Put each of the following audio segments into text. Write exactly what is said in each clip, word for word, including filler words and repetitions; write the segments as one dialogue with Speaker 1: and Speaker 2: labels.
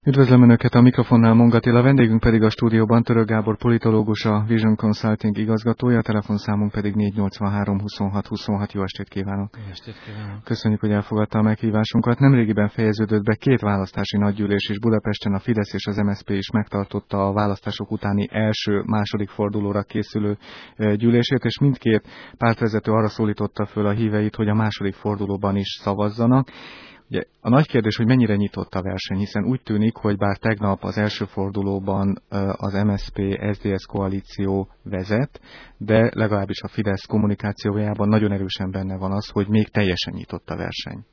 Speaker 1: Üdvözlöm Önöket, a mikrofonnál Monga Attila, vendégünk pedig a stúdióban Török Gábor politológus, a Vision Consulting igazgatója, a telefonszámunk pedig négy nyolcvanhárom huszonhat huszonhat. Jó estét kívánok!
Speaker 2: Jó estét kívánok!
Speaker 1: Köszönjük, hogy elfogadta a meghívásunkat. Nemrégiben fejeződött be két választási nagygyűlés is Budapesten, a Fidesz és az em es zé pé is megtartotta a választások utáni első-második fordulóra készülő gyűlését, és mindkét pártvezető arra szólította föl a híveit, hogy a második fordulóban is szavazzanak. Ugye, a nagy kérdés, hogy mennyire nyitott a verseny, hiszen úgy tűnik, hogy bár tegnap az első fordulóban az em es zé pé es zé dé es koalíció vezet, de legalábbis a Fidesz kommunikációjában nagyon erősen benne van az, hogy még teljesen nyitott a verseny.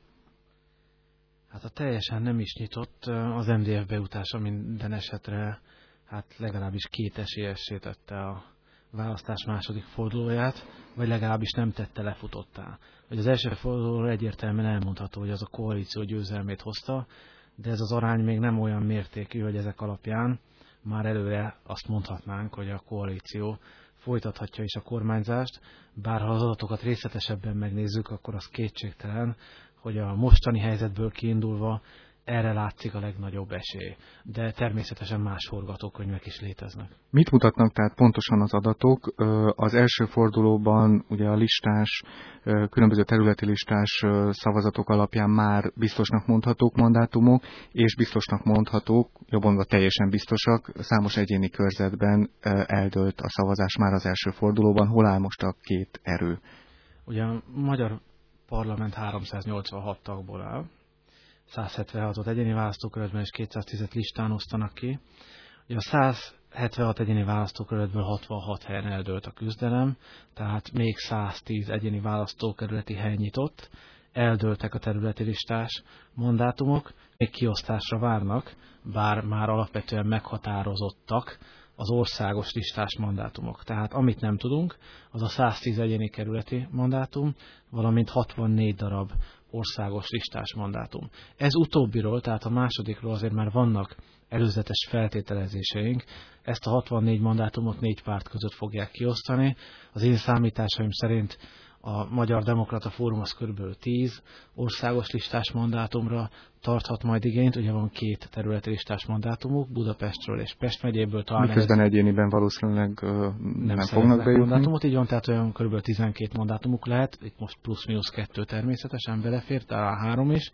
Speaker 2: Hát a teljesen nem is nyitott, az em dé ef bejutása minden esetre hát legalábbis két esélyessé tette a választás második fordulóját, vagy legalábbis nem tette lefutottá. Hogy az első fordulóra egyértelműen elmondható, hogy az a koalíció győzelmét hozta, de ez az arány még nem olyan mértékű, hogy ezek alapján már előre azt mondhatnánk, hogy a koalíció folytathatja is a kormányzást, bár ha az adatokat részletesebben megnézzük, akkor az kétségtelen, hogy a mostani helyzetből kiindulva erre látszik a legnagyobb esély, de természetesen más forgatókönyvek is léteznek.
Speaker 1: Mit mutatnak tehát pontosan az adatok? Az első fordulóban ugye a listás, különböző területi listás szavazatok alapján már biztosnak mondhatók mandátumok, és biztosnak mondhatók, jobban mondva teljesen biztosak, számos egyéni körzetben eldőlt a szavazás már az első fordulóban. Hol áll most a két erő?
Speaker 2: Ugye a magyar parlament háromszáznyolcvanhat tagból áll, százhetvenhatot egyéni választókerületben és kétszáztízet listán osztanak ki. Ugye a százhetvenhat egyéni választókerületből hatvanhat helyen eldőlt a küzdelem, tehát még száztíz egyéni választókerületi hely nyitott, eldőltek a területi listás mandátumok, még kiosztásra várnak, bár már alapvetően meghatározottak az országos listás mandátumok. Tehát amit nem tudunk, az a száztíz egyéni kerületi mandátum, valamint hatvannégy darab országos listás mandátum. Ez utóbbiról, tehát a másodikról azért már vannak előzetes feltételezéseink. Ezt a hatvannégy mandátumot négy párt között fogják kiosztani. Az én számításaim szerint a Magyar Demokrata Fórum az kb. tíz országos listás mandátumra tarthat majd igényt. Ugye van két területi listás mandátumuk, Budapestről és Pest megyéből. Talán
Speaker 1: miközben egyéniben valószínűleg uh, nem, nem fognak bejutni.
Speaker 2: Mandátumot, így van, tehát olyan kb. tizenkét mandátumuk lehet, itt most plusz-minusz kettő természetesen belefér, talán három is.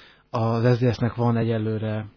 Speaker 2: Az es zé dé es-nek van egyelőre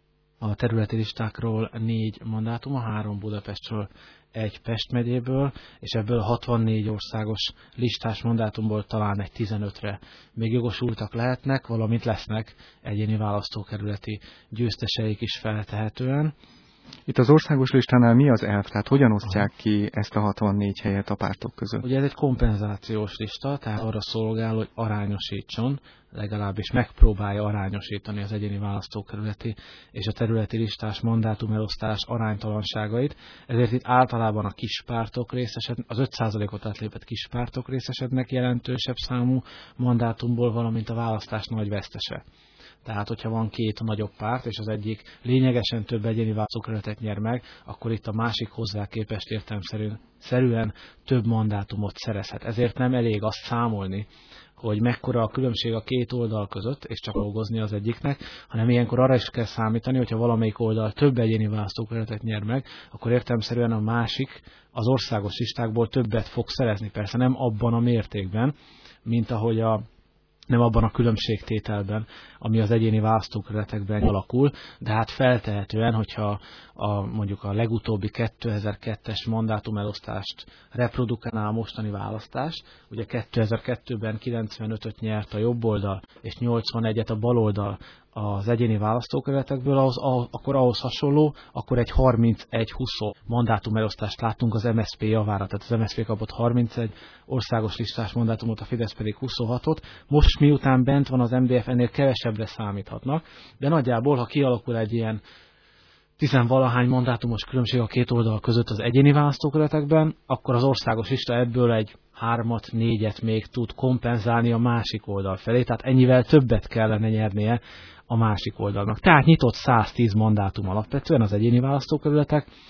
Speaker 2: a területi listákról négy mandátuma, három Budapestről, egy Pest megyéből, és ebből a hatvannégy országos listás mandátumból talán egy tizenötre még jogosultak lehetnek, valamint lesznek egyéni választókerületi győzteseik is feltehetően.
Speaker 1: Itt az országos listánál mi az elv? Tehát hogyan osztják ki ezt a hatvannégy helyet a pártok között?
Speaker 2: Ugye ez egy kompenzációs lista, tehát arra szolgál, hogy arányosítson, legalábbis megpróbálja arányosítani az egyéni választókerületi és a területi listás mandátum elosztás aránytalanságait. Ezért itt általában a kispártok részesednek, az öt százalékot átlépett kispártok részesednek jelentősebb számú mandátumból, valamint a választás nagy vesztese. Tehát, hogyha van két nagyobb párt, és az egyik lényegesen több egyéni választókerületet nyer meg, akkor itt a másik hozzá képest értelemszerűen több mandátumot szerezhet. Ezért nem elég azt számolni, hogy mekkora a különbség a két oldal között, és csak dolgozni az egyiknek, hanem ilyenkor arra is kell számítani, hogyha valamelyik oldal több egyéni választókerületet nyer meg, akkor értelemszerűen a másik az országos listákból többet fog szerezni. Persze nem abban a mértékben, mint ahogy a nem abban a különbségtételben, ami az egyéni választókerületekben alakul, de hát feltehetően, hogyha a, mondjuk a legutóbbi kétezer-kettes mandátumelosztást reprodukálná a mostani választás, ugye kétezer-kettőben kilencvenötöt nyert a jobb oldal, és nyolcvanegyet a bal oldal az egyéni választókerületekből, ahhoz, ahhoz, akkor ahhoz hasonló, akkor egy harmincegy húsz mandátumelosztást láttunk az em es zé pé javára, tehát az em es zé pé kapott harmincegy országos listás mandátumot, a Fidesz pedig huszonhatot. Most miután bent van az em dé ef, ennél kevesebbre számíthatnak, de nagyjából, ha kialakul egy ilyen tizenvalahány mandátumos különbség a két oldal között az egyéni választókerületekben, akkor az országos lista ebből egy hármat, négyet még tud kompenzálni a másik oldal felé, tehát ennyivel többet kellene nyernie a másik oldalnak. Tehát nyitott száztíz mandátum alapvetően az egyéni választókerületek,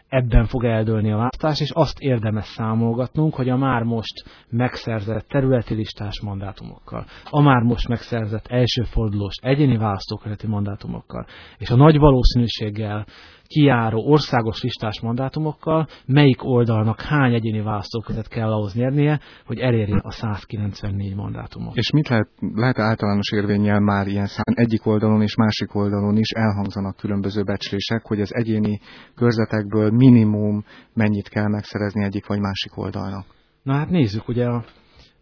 Speaker 2: ebben fog eldőlni a választás, és azt érdemes számolgatnunk, hogy a már most megszerzett területi listás mandátumokkal, a már most megszerzett elsőfordulós egyéni választókerületi mandátumokkal, és a nagy valószínűséggel kijáró országos listás mandátumokkal, melyik oldalnak hány egyéni választókerületet kell ahhoz nyernie, hogy elérje a száz kilencvennégy mandátumot.
Speaker 1: És mit lehet, lehet általános érvénnyel már ilyen szám? Egyik oldalon és másik oldalon is elhangzanak különböző becslések, hogy az egyéni körzetekből minimum mennyit kell megszerezni egyik vagy másik oldalnak.
Speaker 2: Na hát nézzük, ugye a,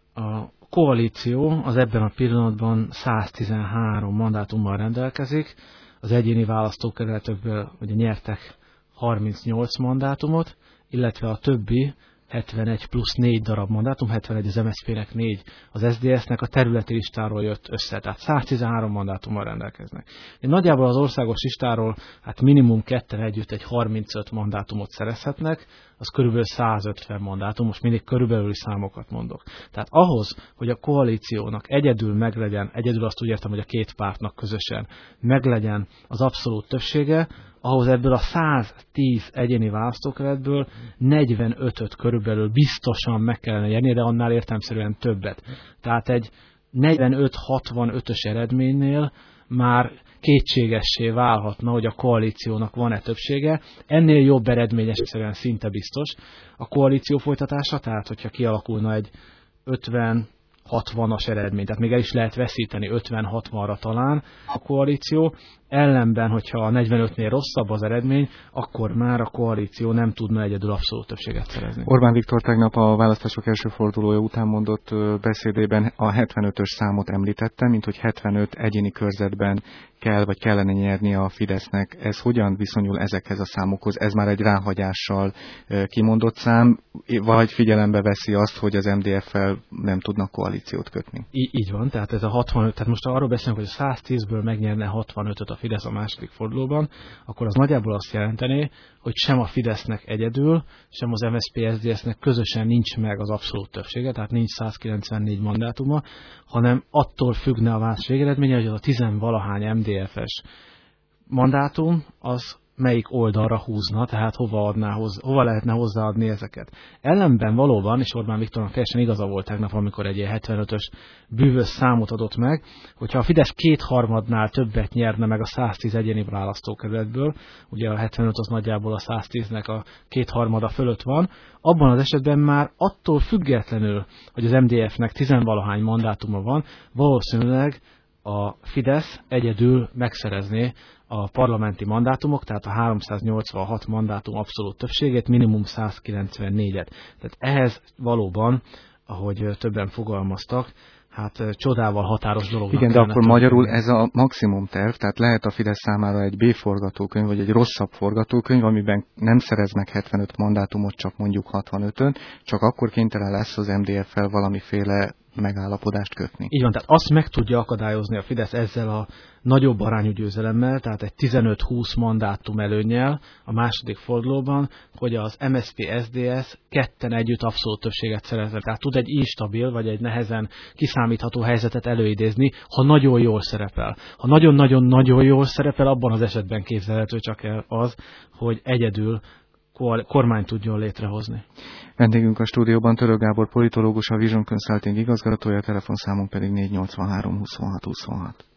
Speaker 2: a koalíció az ebben a pillanatban száztizenhárom mandátummal rendelkezik, az egyéni választókerületekből ugye nyertek harmincnyolc mandátumot, illetve a többi hetvenegy plusz négy darab mandátum, hetvenegy az em es zé pé-nek, négy az es zé dé es-nek a területi listáról jött össze, tehát száztizenhárom mandátummal rendelkeznek. Nagyjából az országos listáról hát minimum ketten együtt egy harmincöt mandátumot szerezhetnek, az körülbelül százötven mandátum, most mindig körülbelül számokat mondok. Tehát ahhoz, hogy a koalíciónak egyedül meglegyen, egyedül azt úgy értem, hogy a két pártnak közösen meglegyen az abszolút többsége, ahhoz ebből a száztíz egyéni választókerületből negyvenötöt körülbelül biztosan meg kellene nyerni, de annál értelemszerűen többet. Tehát egy negyvenöt hatvanötös eredménynél már kétségessé válhatna, hogy a koalíciónak van-e többsége. Ennél jobb eredményes egyszerűen szinte biztos a koalíció folytatása, tehát hogyha kialakulna egy ötven hatvanas eredmény, tehát még el is lehet veszíteni ötven hatvanra talán a koalíció, ellenben, hogyha a negyvenötnél rosszabb az eredmény, akkor már a koalíció nem tudna egyedül abszolút többséget szerezni.
Speaker 1: Orbán Viktor tegnap a választások első fordulója után mondott beszédében a hetvenötös számot említette, mint hogy hetvenöt egyéni körzetben kell vagy kellene nyerni a Fidesznek. Ez hogyan viszonyul ezekhez a számokhoz? Ez már egy ráhagyással kimondott szám, vagy figyelembe veszi azt, hogy az em dé ef-fel nem tudnak koalíciót kötni?
Speaker 2: Í- így van, tehát ez a hatvanöt, tehát most arról beszélünk, hogy a száztízből megnyerne hatvanötöt a Fidesz a második fordulóban, akkor az nagyjából azt jelentené, hogy sem a Fidesznek egyedül, sem az em es zé pé es zé dé es-nek közösen nincs meg az abszolút többsége, tehát nincs száz kilencvennégy mandátuma, hanem attól függne a választás végeredménye, hogy az a tizenvalahány em dé ef-es mandátum az melyik oldalra húzna, tehát hova, adná hozzá, hova lehetne hozzáadni ezeket. Ellenben valóban, és Orbán Viktornak teljesen igaza volt tegnap, amikor egy ilyen hetvenötös bűvös számot adott meg, hogyha a Fidesz kétharmadnál többet nyerne meg a száztíz egyéni választókerületből, ugye a hetvenöt az nagyjából a száztíznek a kétharmada fölött van, abban az esetben már attól függetlenül, hogy az em dé ef-nek tizenvalahány mandátuma van, valószínűleg a Fidesz egyedül megszerezné a parlamenti mandátumok, tehát a háromszáznyolcvanhat mandátum abszolút többségét, minimum száz kilencvennégyet. Tehát ehhez valóban, ahogy többen fogalmaztak, hát csodával határos dolog.
Speaker 1: Igen, de akkor magyarul ez a maximum terv, tehát lehet a Fidesz számára egy B forgatókönyv, vagy egy rosszabb forgatókönyv, amiben nem szerez meg hetvenöt mandátumot, csak mondjuk hatvanötön, csak akkor kénytelen lesz az em dé ef-fel valamiféle megállapodást kötni.
Speaker 2: Így van, tehát azt meg tudja akadályozni a Fidesz ezzel a nagyobb arányú győzelemmel, tehát egy tizenöt-húsz mandátum előnnyel a második fordulóban, hogy az em es zé pé es dé es ketten együtt abszolút többséget szerezzen. Tehát tud egy instabil, vagy egy nehezen kiszámítható helyzetet előidézni, ha nagyon jól szerepel. Ha nagyon-nagyon-nagyon jól szerepel, abban az esetben képzelhető csak el az, hogy egyedül kormány tudjon létrehozni.
Speaker 1: Vendégünk a stúdióban Török Gábor politológus, a Vision Consulting igazgatója, telefonszámunk pedig négy nyolcvanhárom huszonhat huszonhat.